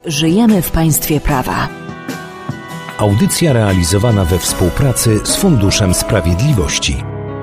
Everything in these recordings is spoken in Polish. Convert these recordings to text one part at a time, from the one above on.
Żyjemy w państwie prawa. Audycja realizowana we współpracy z Funduszem Sprawiedliwości.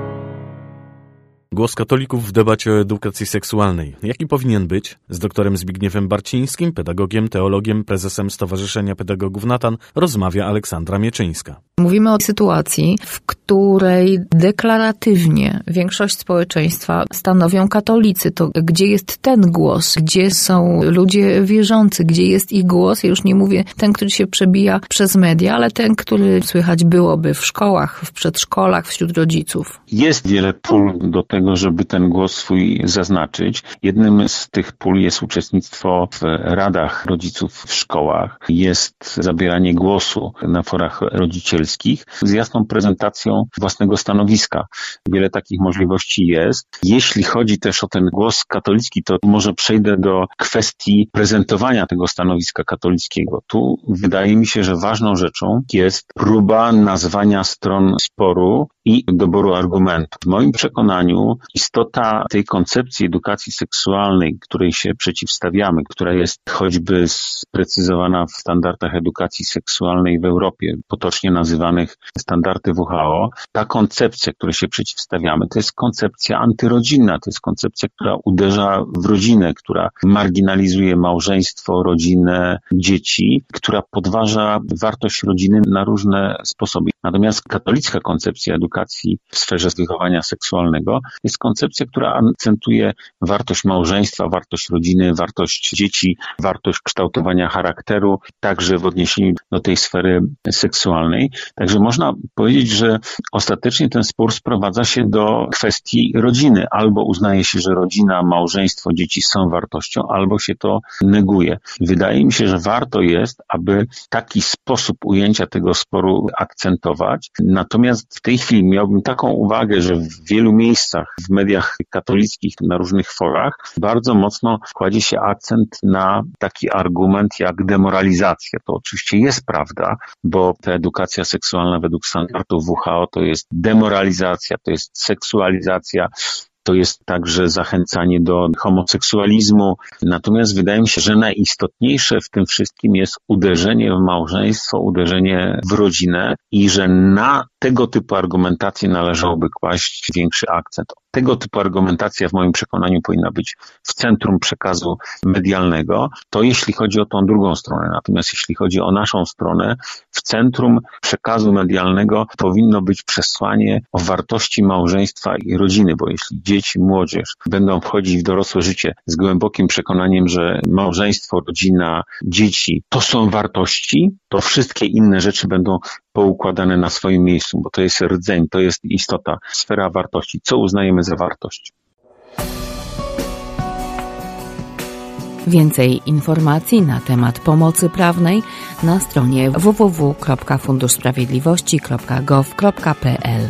Głos katolików w debacie o edukacji seksualnej. Jaki powinien być? Z doktorem Zbigniewem Barcińskim, pedagogiem, teologiem, prezesem Stowarzyszenia Pedagogów Natan, rozmawia Aleksandra Mieczyńska. Mówimy o sytuacji, w której deklaratywnie większość społeczeństwa stanowią katolicy. To gdzie jest ten głos? Gdzie są ludzie wierzący? Gdzie jest ich głos? Ja już nie mówię ten, który się przebija przez media, ale ten, który słychać byłoby w szkołach, w przedszkolach, wśród rodziców. Jest wiele pól do tego, żeby ten głos swój zaznaczyć. Jednym z tych pól jest uczestnictwo w radach rodziców w szkołach, jest zabieranie głosu na forach rodzicielskich z jasną prezentacją własnego stanowiska. Wiele takich możliwości jest. Jeśli chodzi też o ten głos katolicki, to może przejdę do kwestii prezentowania tego stanowiska katolickiego. Tu wydaje mi się, że ważną rzeczą jest próba nazwania stron sporu i doboru argumentów. W moim przekonaniu istota tej koncepcji edukacji seksualnej, której się przeciwstawiamy, która jest choćby sprecyzowana w standardach edukacji seksualnej w Europie, potocznie nazywanych standardy WHO, ta koncepcja, której się przeciwstawiamy, to jest koncepcja antyrodzinna, to jest koncepcja, która uderza w rodzinę, która marginalizuje małżeństwo, rodzinę, dzieci, która podważa wartość rodziny na różne sposoby. Natomiast katolicka koncepcja edukacji w sferze wychowania seksualnego jest koncepcja, która akcentuje wartość małżeństwa, wartość rodziny, wartość dzieci, wartość kształtowania charakteru, także w odniesieniu do tej sfery seksualnej. Także można powiedzieć, że ostatecznie ten spór sprowadza się do kwestii rodziny. Albo uznaje się, że rodzina, małżeństwo, dzieci są wartością, albo się to neguje. Wydaje mi się, że warto jest, aby taki sposób ujęcia tego sporu akcentować. Natomiast w tej chwili miałbym taką uwagę, że w wielu miejscach, w mediach katolickich, na różnych forach, bardzo mocno kładzie się akcent na taki argument jak demoralizacja. To oczywiście jest prawda, bo ta edukacja seksualna według standardów WHO to jest demoralizacja, to jest seksualizacja, to jest także zachęcanie do homoseksualizmu. Natomiast wydaje mi się, że najistotniejsze w tym wszystkim jest uderzenie w małżeństwo, uderzenie w rodzinę i że na tego typu argumentację należałoby kłaść większy akcent. Tego typu argumentacja w moim przekonaniu powinna być w centrum przekazu medialnego. To jeśli chodzi o tą drugą stronę. Natomiast jeśli chodzi o naszą stronę, w centrum przekazu medialnego powinno być przesłanie o wartości małżeństwa i rodziny, bo jeśli dzieci, młodzież będą wchodzić w dorosłe życie z głębokim przekonaniem, że małżeństwo, rodzina, dzieci to są wartości, to wszystkie inne rzeczy będą poukładane na swoim miejscu, bo to jest rdzeń, to jest istota, sfera wartości. Co uznajemy za wartość? Więcej informacji na temat pomocy prawnej na stronie www.funduszsprawiedliwości.gov.pl.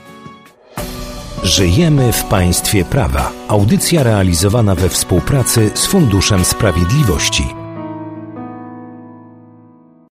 Żyjemy w państwie prawa. Audycja realizowana we współpracy z Funduszem Sprawiedliwości.